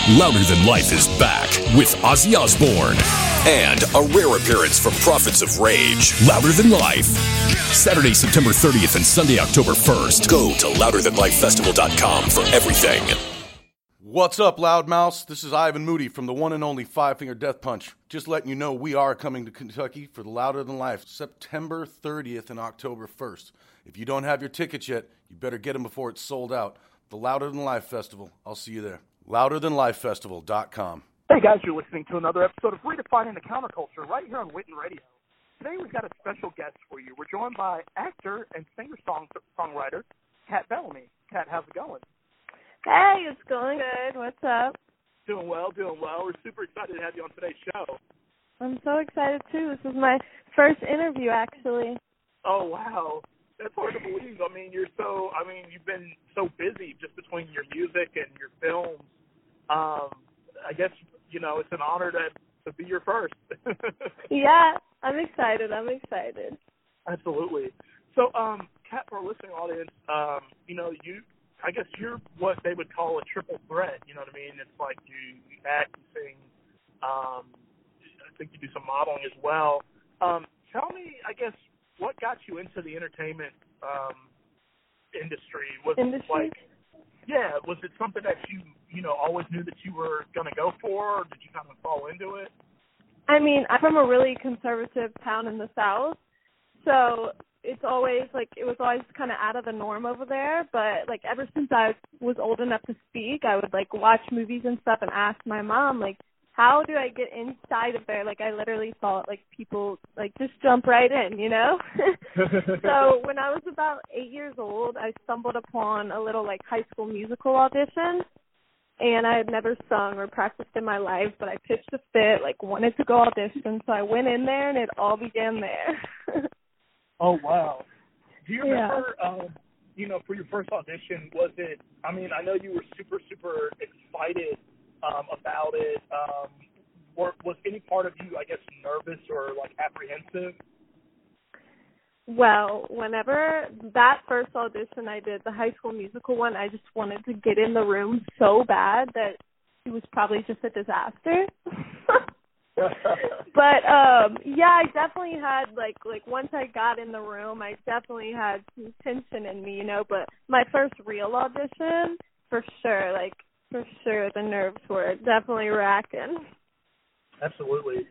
Louder Than Life is back with Ozzy Osbourne. And a rare appearance from Prophets of Rage. Louder Than Life. Saturday, September 30th and Sunday, October 1st. Go to louderthanlifefestival.com for everything. What's up, Loudmouths? This is Ivan Moody from the one and only Five Finger Death Punch. Just letting you know we are coming to Kentucky for the Louder Than Life, September 30th and October 1st. If you don't have your tickets yet, you better get them before it's sold out. The Louder Than Life Festival. I'll see you there. louderthanlifefestival.com. Hey guys, you're listening to another episode of Redefining the Counterculture right here on Witten Radio. Today we've got a special guest for you. We're joined by actor and singer-songwriter Kat Bellamy. Kat, how's it going? Hey, it's going good. What's up? Doing well, doing well. We're super excited to have you on today's show. I'm so excited too. This is my first interview, actually. Oh, wow. That's hard to believe. You've been so busy just between your music and your films. I guess, it's an honor to be your first. Yeah, I'm excited. Absolutely. So, Kat, for our listening audience, I guess you're what they would call a triple threat, you know what I mean? It's like you act, you sing, I think you do some modeling as well. Tell me, I guess, what got you into the entertainment industry? Was it something that you always knew that you were going to go for, or did you kind of fall into it? I mean, I'm from a really conservative town in the South, so it was always kind of out of the norm over there, but, ever since I was old enough to speak, I would, watch movies and stuff and ask my mom, how do I get inside of there? I literally thought, people, just jump right in, So when I was about 8 years old, I stumbled upon a little, high school musical audition, and I had never sung or practiced in my life, but I pitched a fit, wanted to go audition, so I went in there, and it all began there. Oh, wow. Do you remember, for your first audition, I know you were super, super excited about it. Was any part of you, I guess, nervous or, apprehensive? Well, whenever that first audition I did, the High School Musical one, I just wanted to get in the room so bad that it was probably just a disaster. But, I definitely had, once I got in the room, I definitely had some tension in me, but my first real audition, for sure, the nerves were definitely racking. Absolutely.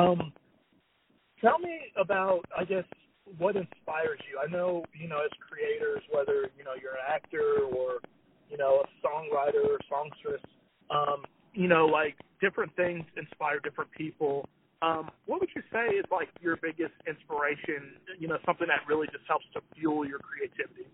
Tell me about, I guess, what inspires you. I know, as creators, whether, you're an actor or, a songwriter or songstress, different things inspire different people. What would you say is, your biggest inspiration, something that really just helps to fuel your creativity?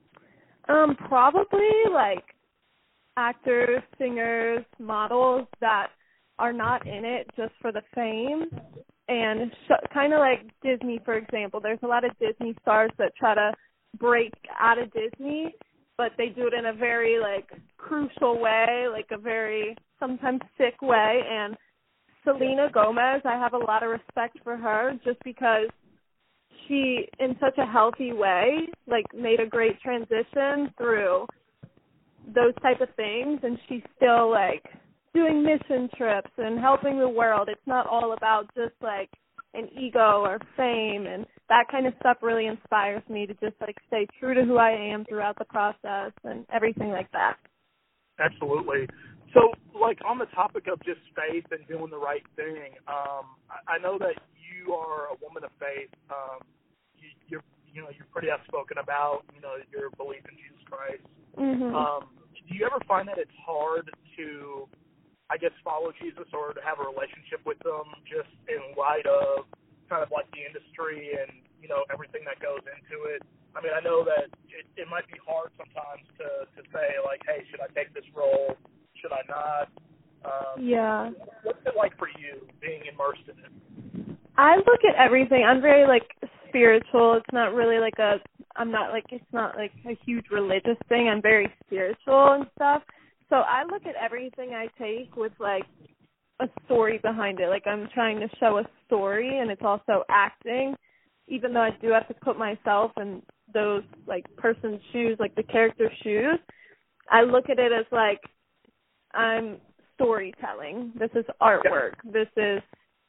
Probably, actors, singers, models that are not in it just for the fame. And kind of like Disney, for example. There's a lot of Disney stars that try to break out of Disney, but they do it in a very, crucial way, a very sometimes sick way. And Selena Gomez, I have a lot of respect for her just because she, in such a healthy way, made a great transition through those type of things, and she's still, doing mission trips and helping the world. It's not all about just, an ego or fame, and that kind of stuff really inspires me to just, stay true to who I am throughout the process and everything like that. Absolutely. So, on the topic of just faith and doing the right thing, I know that you are a woman of faith. You're pretty outspoken about, your belief in Jesus Christ. Mm-hmm. Do you ever find that it's hard to, I guess, follow Jesus or to have a relationship with them just in light of kind of the industry and, everything that goes into it? I mean, I know that it might be hard sometimes to say, hey, should I take this role? Should I not? Yeah. What's it like for you being immersed in it? I look at everything. I'm very, spiritual. It's not really it's not a huge religious thing. I'm very spiritual and stuff. So I look at everything I take with, a story behind it. I'm trying to show a story, and it's also acting, even though I do have to put myself in those, person's shoes, the character's shoes. I look at it as, I'm storytelling. This is artwork. This is,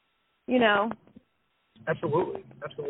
Absolutely.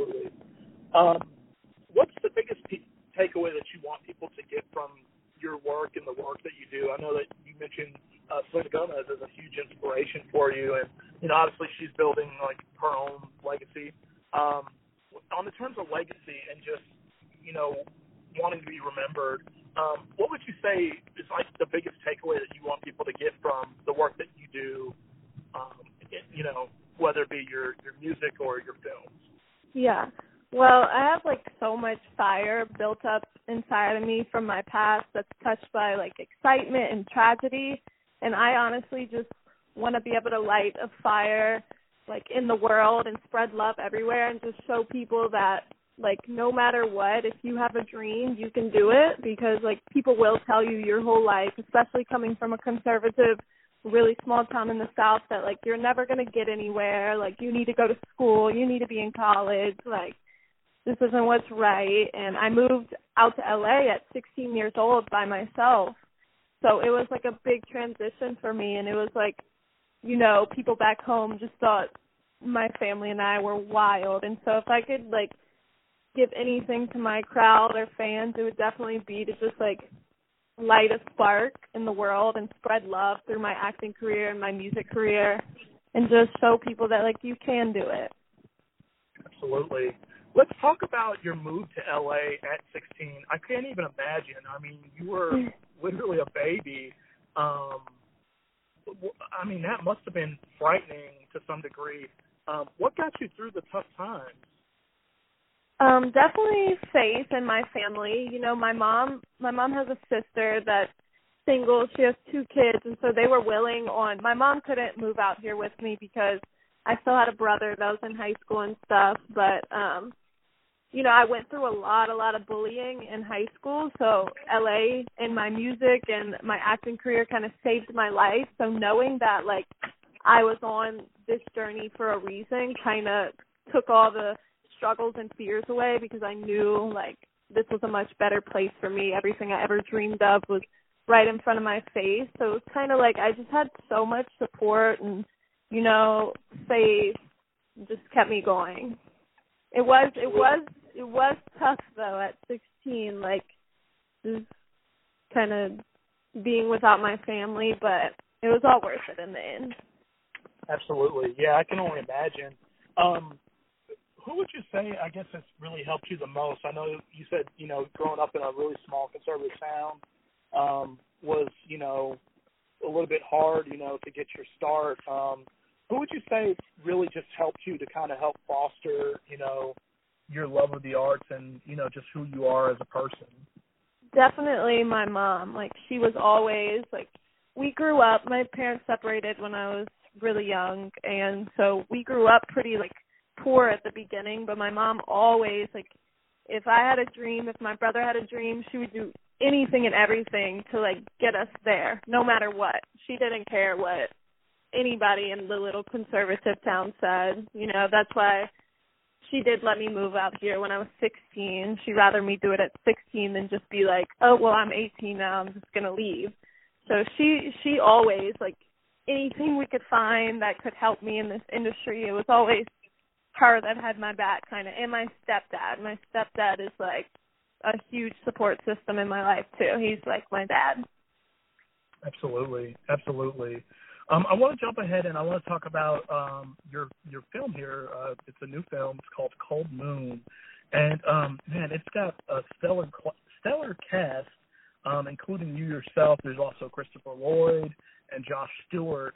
What's the biggest takeaway that you want people to get from your work and the work that you do? I know that you mentioned Selena Gomez as a huge inspiration for you, and obviously she's building like her own legacy. On the terms of legacy and just wanting to be remembered, what would you say is like the biggest takeaway that you want people to get from the work that you do? Whether it be your music or your films. Yeah. Well, I have like so much fire built up inside of me from my past that's touched by like excitement and tragedy, and I honestly just want to be able to light a fire like in the world and spread love everywhere and just show people that like no matter what, if you have a dream, you can do it, because like people will tell you your whole life, especially coming from a conservative, really small town in the South, that like you're never going to get anywhere, like you need to go to school, you need to be in college, like this isn't what's right. And I moved out to LA at 16 years old by myself, so it was like a big transition for me, and it was like, people back home just thought my family and I were wild, and so if I could like give anything to my crowd or fans, it would definitely be to just like light a spark in the world and spread love through my acting career and my music career, and just show people that like you can do it. Absolutely. Let's talk about your move to LA at 16. I can't even imagine. I mean, you were literally a baby. I mean, that must have been frightening to some degree. What got you through the tough times? Definitely faith in my family. My mom has a sister that's single. She has 2 kids, and so they were willing on. My mom couldn't move out here with me because I still had a brother that was in high school and stuff. But I went through a lot of bullying in high school. So LA and my music and my acting career kind of saved my life. So knowing that like I was on this journey for a reason kind of took all the struggles and fears away, because I knew like this was a much better place for me. Everything I ever dreamed of was right in front of my face. So it was kind of like I just had so much support and faith just kept me going. It was tough though at 16, like just kind of being without my family, but it was all worth it in the end. Absolutely. Yeah, I can only imagine. Who would you say, I guess, has really helped you the most? I know you said, growing up in a really small conservative town was, a little bit hard, to get your start. Who would you say really just helped you to kind of help foster, your love of the arts and, just who you are as a person? Definitely my mom. Like, she was always, like, we grew up, my parents separated when I was really young, and so we grew up pretty, like, poor at the beginning, but my mom always, like, if I had a dream, if my brother had a dream, she would do anything and everything to, like, get us there, no matter what. She didn't care what anybody in the little conservative town said. That's why she did let me move out here when I was 16. She'd rather me do it at 16 than just be like, oh, well, I'm 18 now, I'm just going to leave. So she always, like, anything we could find that could help me in this industry, it was always her that had my back, kind of, and my stepdad. My stepdad is like a huge support system in my life too. He's like my dad. Absolutely. I want to jump ahead and I want to talk about your film here. It's a new film. It's called Cold Moon, and man, it's got a stellar cast, including you yourself. There's also Christopher Lloyd and Josh Stewart,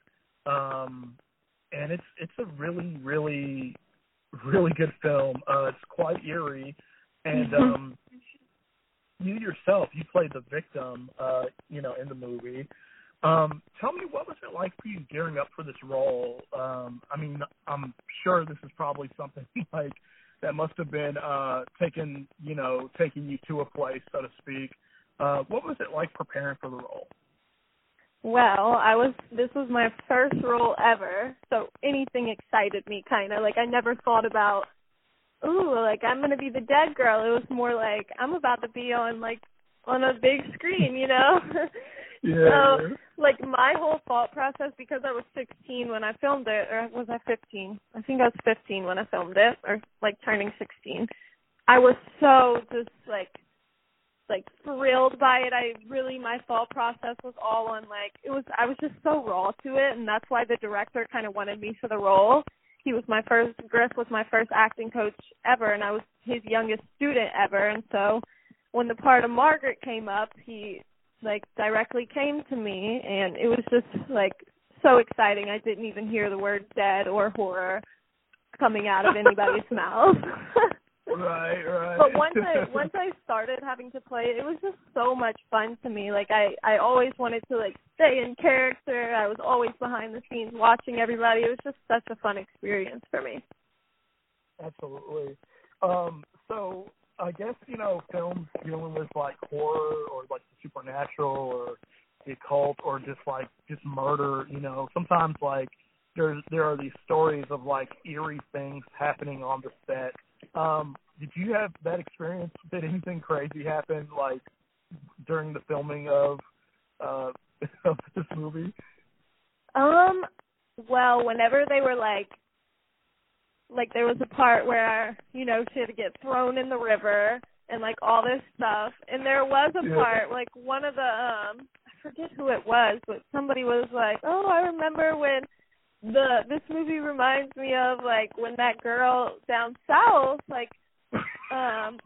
and it's a really, really, really good film. It's quite eerie, and you yourself, you played the victim, in the movie. Tell me, what was it like for you gearing up for this role? I mean, I'm sure this is probably something like that must have been taking you to a place, so to speak. What was it like preparing for the role? Well, this was my first role ever, so anything excited me, kind of. Like, I never thought about, I'm going to be the dead girl. It was more like, I'm about to be on a big screen, Yeah. So, like, my whole thought process, because I was 16 when I filmed it, or was I 15? I think I was 15 when I filmed it, or, like, turning 16. I was so just, like thrilled by it. My thought process was all on, like, I was just so raw to it, and that's why the director kind of wanted me for the role. Griff was my first acting coach ever, and I was his youngest student ever, and so when the part of Margaret came up, he, like, directly came to me, and it was just, like, so exciting. I didn't even hear the word dead or horror coming out of anybody's mouth. Right. But once I started having to play it, it was just so much fun to me. Like, I always wanted to, like, stay in character. I was always behind the scenes watching everybody. It was just such a fun experience for me. Absolutely. So I guess, films dealing with, like, horror or, like, the supernatural or the occult or just murder, sometimes, like, there are these stories of, like, eerie things happening on the set. Did you have that experience? Did anything crazy happen, like, during the filming of this movie? Well, whenever they were, like there was a part where, she had to get thrown in the river and, like, all this stuff. And there was a part, like, one of the, I forget who it was, but somebody was like, oh, I remember when this movie reminds me of, like, when that girl down south, like, down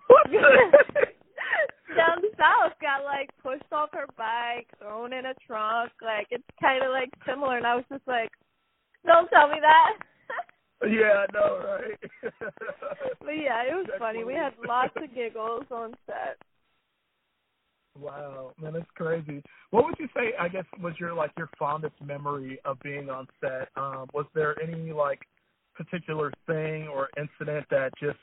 south got, like, pushed off her bike, thrown in a trunk. Like, it's kind of, like, similar. And I was just like, don't tell me that. Yeah, I know, right? But, yeah, it was funny. We had lots of giggles on set. Wow, man, that's crazy. What would you say, I guess, was your fondest memory of being on set? Was there any, like, particular thing or incident that just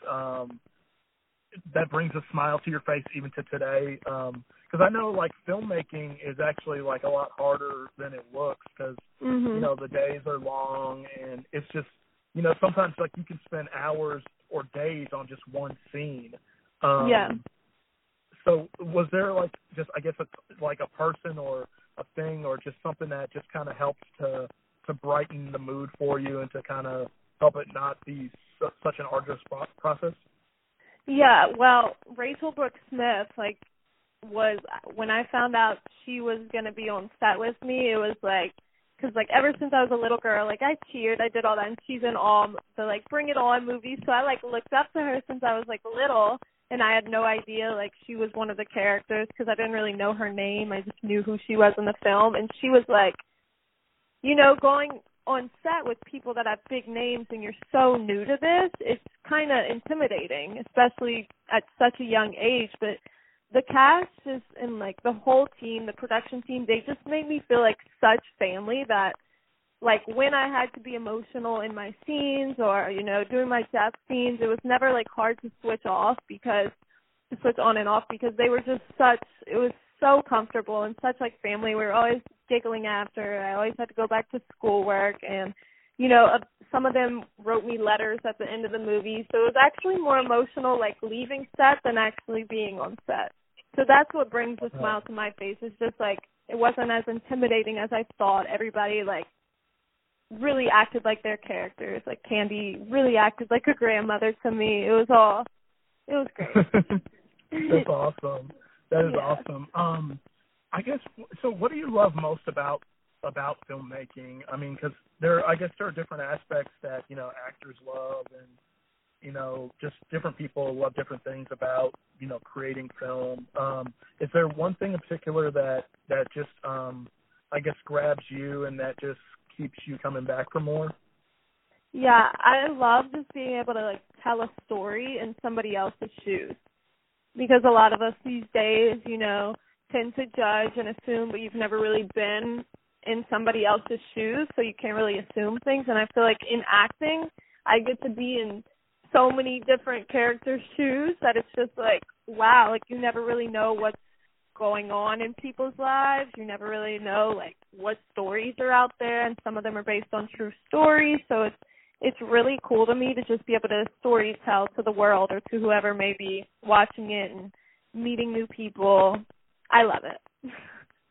that brings a smile to your face even to today? Because I know, like, filmmaking is actually, like, a lot harder than it looks because, the days are long and it's just, sometimes, like, you can spend hours or days on just one scene. Yeah. So was there, like, just, I guess, a person or a thing or just something that just kind of helps to brighten the mood for you and to kind of help it not be such an arduous process? Yeah, well, Rachel Brooks Smith, like, when I found out she was going to be on set with me, it was, like, because, like, ever since I was a little girl, like, I cheered, I did all that, and she's in all the, like, Bring It On movies, so I, like, looked up to her since I was, like, little. And I had no idea, like, she was one of the characters because I didn't really know her name. I just knew who she was in the film. And she was like, going on set with people that have big names and you're so new to this, it's kind of intimidating, especially at such a young age. But the cast and, like, the whole team, the production team, they just made me feel like such family that, like, when I had to be emotional in my scenes or, doing my death scenes, it was never, like, hard to switch on and off because they were just it was so comfortable and such, like, family. We were always giggling after. I always had to go back to schoolwork and, some of them wrote me letters at the end of the movie. So it was actually more emotional, like, leaving set than actually being on set. So that's what brings a smile to my face. It's just, like, it wasn't as intimidating as I thought. Everybody, like, really acted like their characters. Like, Candy really acted like a grandmother to me. It was great. That's awesome. That is awesome. I guess, so what do you love most about filmmaking? I mean, because there are different aspects that, actors love and, just different people love different things about, creating film. Is there one thing in particular that just, I guess, grabs you and that just keeps you coming back for more? Yeah, I love just being able to, like, tell a story in somebody else's shoes. Because a lot of us these days, tend to judge and assume, but you've never really been in somebody else's shoes, so you can't really assume things. And I feel like in acting, I get to be in so many different characters' shoes that it's just like, wow, like, you never really know what's going on in people's lives. You never really know, like, what stories are out there, and some of them are based on true stories. So it's really cool to me to just be able to story tell to the world or to whoever may be watching it and meeting new people. I love it.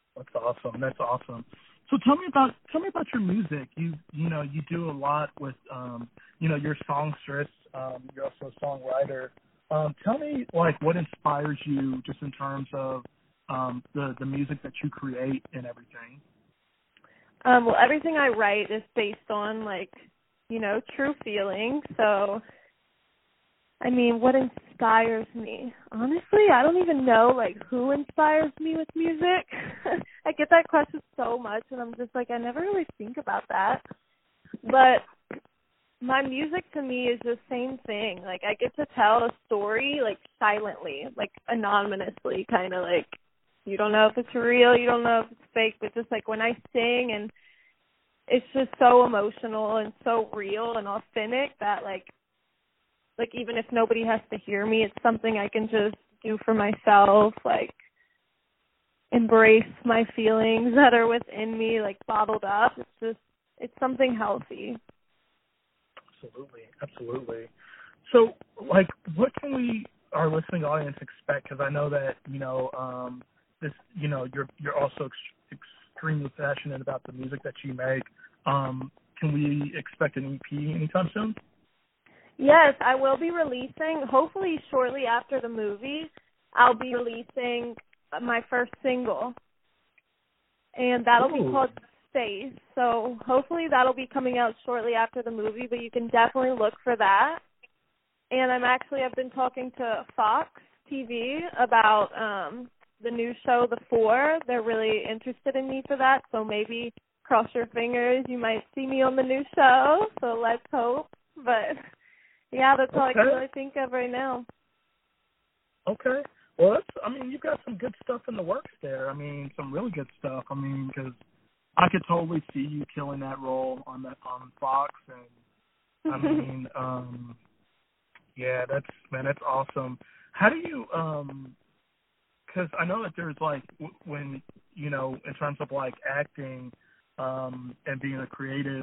That's awesome. That's awesome. So tell me about your music. You do a lot with you're a songstress. You're also a songwriter. Tell me what inspires you just in terms of the music that you create and everything. Well, everything I write is based on true feelings. So I mean, what inspires me? Honestly, I don't even know, who inspires me with music. I get that question so much, and I'm just I never really think about that. But my music to me is the same thing. I get to tell a story, silently, anonymously, kind of you don't know if it's real, you don't know if it's fake, but just, when I sing, and it's just so emotional and so real and authentic that, even if nobody has to hear me, it's something I can just do for myself, embrace my feelings that are within me, bottled up. It's something healthy. Absolutely. So, what can our listening audience expect? Because I know that, you're also extremely passionate about the music that you make. Can we expect an EP anytime soon? Yes, I will be releasing, hopefully shortly after the movie, I'll be releasing my first single. And that'll be called Space. So hopefully that'll be coming out shortly after the movie, but you can definitely look for that. And I've been talking to Fox TV about the new show, The Four. They're really interested in me for that, so maybe cross your fingers, you might see me on the new show, so let's hope. But yeah, that's all I can really think of right now. Okay. Well, you've got some good stuff in the works there. Some really good stuff. Because I could totally see you killing that role on Fox. And yeah, that's awesome. How do you, because I know that there's when, in terms of acting and being a creative,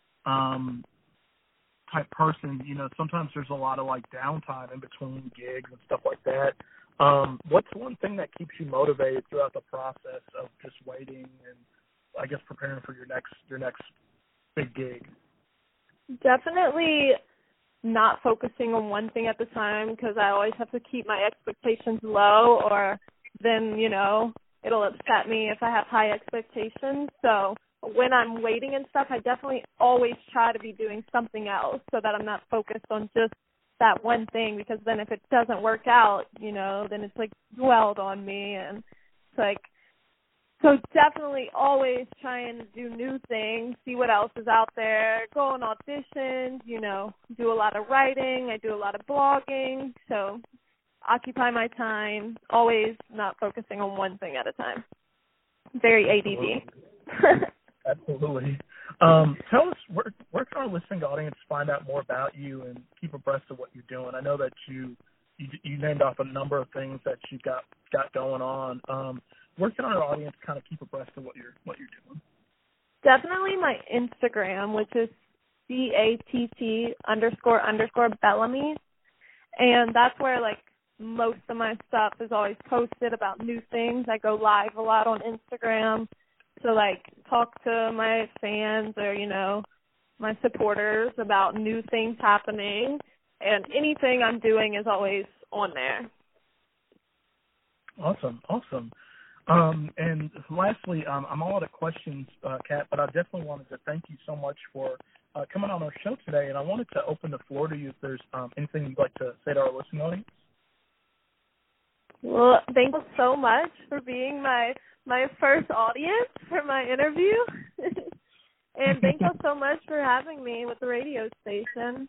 type person, sometimes there's a lot of downtime in between gigs and stuff like that. What's one thing that keeps you motivated throughout the process of just waiting and I guess preparing for your next big gig? Definitely not focusing on one thing at the time, because I always have to keep my expectations low, or then, it'll upset me if I have high expectations. So when I'm waiting and stuff, I definitely always try to be doing something else so that I'm not focused on just that one thing, because then if it doesn't work out, then it's dwelled on me, and it's so definitely always trying to do new things, see what else is out there, go on auditions, do a lot of writing, I do a lot of blogging, so occupy my time, always not focusing on one thing at a time. Very ADD. Absolutely. Tell us, where can our listening audience find out more about you and keep abreast of what you're doing? I know that you named off a number of things that you've got going on. Where can our audience kind of keep abreast of what you're doing? Definitely my Instagram, which is CATT__Bellamy. And that's where, most of my stuff is always posted about new things. I go live a lot on Instagram to, talk to my fans or, my supporters about new things happening. And anything I'm doing is always on there. Awesome. And lastly, I'm all out of questions, Kat, but I definitely wanted to thank you so much for coming on our show today. And I wanted to open the floor to you if there's anything you'd like to say to our listening audience. Well, thank you so much for being my first audience for my interview. And thank you so much for having me with the radio station.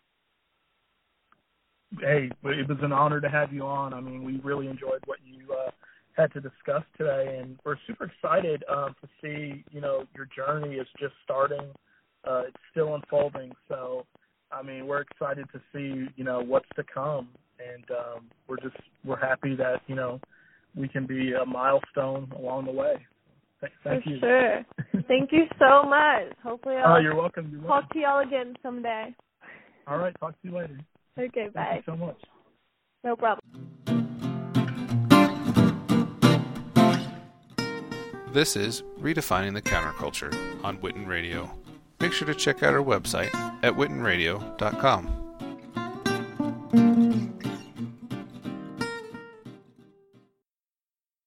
Hey, it was an honor to have you on. We really enjoyed what you had to discuss today, and we're super excited to see, your journey is just starting. It's still unfolding. So, we're excited to see, what's to come. And we're happy that, we can be a milestone along the way. Thank you. Sure. Thank you so much. Hopefully you're welcome. Talk to y'all again someday. All right. Talk to you later. Okay, bye. Thank you so much. No problem. This is Redefining the Counterculture on Witten Radio. Make sure to check out our website at wittenradio.com.